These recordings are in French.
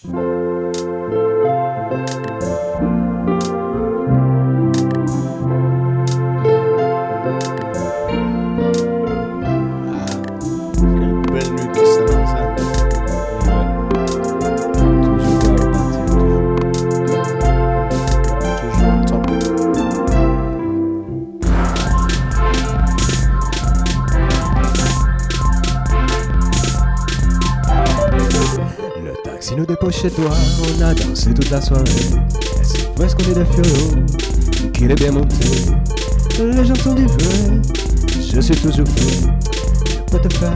Si nous dépose chez toi, on a dansé toute la soirée. Et c'est vrai ce qu'on est de furieux, qu'il est bien monté. Les gens sont livrés, je suis toujours prêt. Je peux te faire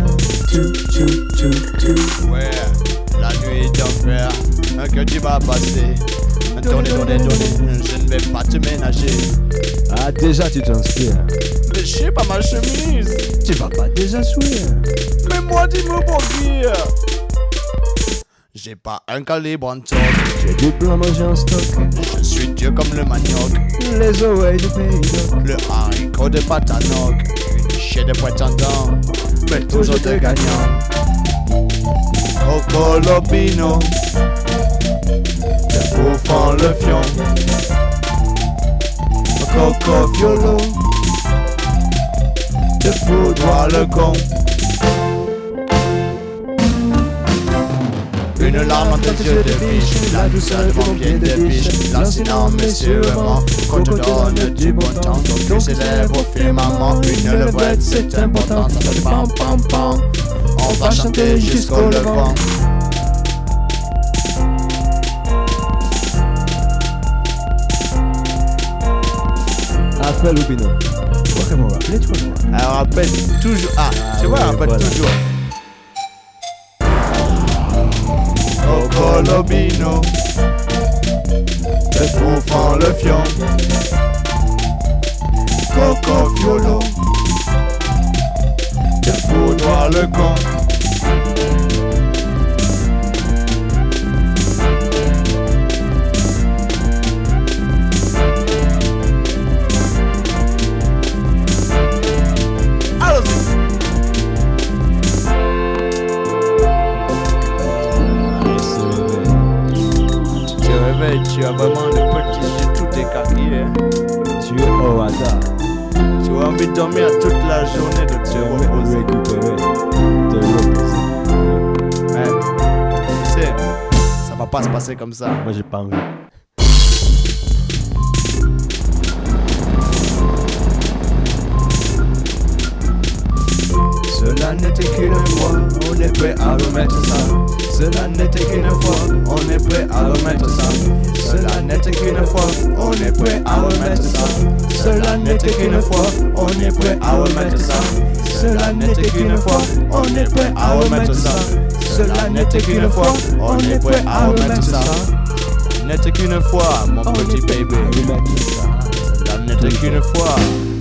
tout. Ouais, la nuit est d'enfer, que tu vas passer. Donnez, je ne vais pas te ménager. Ah déjà tu transpires. Mais je sais pas ma chemise. Tu vas pas déjà jouer. Mais moi dis-moi pour dire. J'ai pas un calibre en toc. J'ai du blanc mangé en stock. Je suis Dieu comme le manioc. Les oreilles du pays d'oc. Le haricot de patanoc. Une chier de prétendant, mais toujours de gagnant. Coco Lobino, te bouffant le fion. Coco Fiolo, te foudroie le con. Une larme dans tes yeux de biche, la douceur de mon pied de biche, lancinant messureusement, qu'on te donne du bon temps, donc tu célèbres au firmament, une levrette c'est important, ça fait pam pam pam, on va chanter jusqu'au levant. Après Lubino, tu vois comment on rappelle, tu vois comment Elle rappelle toujours, tu vois, elle rappelle voilà. toujours. Coco Lobino, te bouffant le fion. Coco Fiolo, te foudroie le con. Tu as vraiment le petit yeux tout écarquillé. Tu es au hasard. Tu as envie de dormir toute la journée, de te reposer. Récupérer, te reposer. Ouais. Tu sais, ça va pas se passer comme ça. Moi j'ai pas envie. Cela n'était qu'une fois, on est prêt à remettre ça. Cela n'était qu'une fois, on est prêt à remettre ça. Cela n'était qu'une fois, on est prêt à remettre ça. Cela n'était qu'une fois, on est prêt à remettre ça. Cela n'était qu'une fois, on est prêt à remettre ça. Cela n'était qu'une fois, on est prêt à remettre ça. N'était qu'une fois, mon petit baby. Cela n'était qu'une fois.